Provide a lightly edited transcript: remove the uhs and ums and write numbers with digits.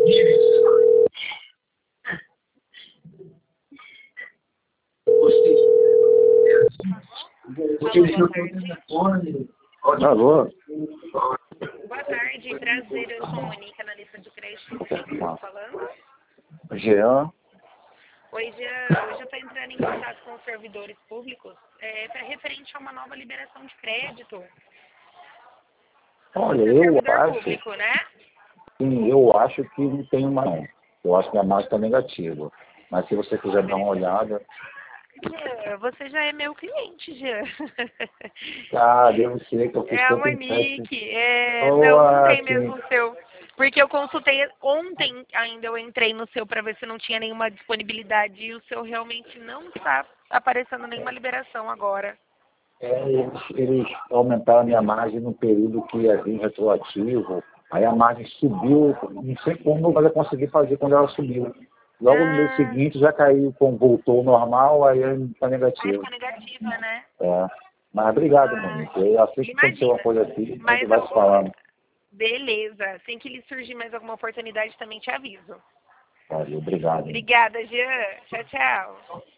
Alô? Boa tarde, prazer, eu sou Mônica, analista de crédito. Quem está falando? Jean? Oi, Jean. Hoje eu estou entrando em contato com os servidores públicos para referente a uma nova liberação de crédito. Olha, Você é eu servidor acho, público, né? sim, eu acho que não tem uma não. Eu acho que a marca está negativa. Mas se você quiser dar uma olhada, Jean, você já é meu cliente, Jean. devo ser que eu fiz É a tanto empréstimo. Monique. Não tem Sim. mesmo o seu. Porque eu consultei ontem, ainda eu entrei no seu para ver se não tinha nenhuma disponibilidade e o seu realmente não está aparecendo nenhuma liberação agora. Eles aumentaram a minha margem no período que ia vir retroativo. Aí a margem subiu, não sei como, mas eu consegui fazer quando ela subiu. Logo no mês seguinte já caiu, voltou ao normal, aí está Aí negativo. fica negativa, né? É. Mas obrigado, Monique. Eu assisto quando tem uma Imagina. coisa aqui, a gente Mas vai se falando. beleza. Assim que lhe surgir mais alguma oportunidade, também te aviso. Valeu, obrigado. Obrigada, Jean. Tchau, tchau.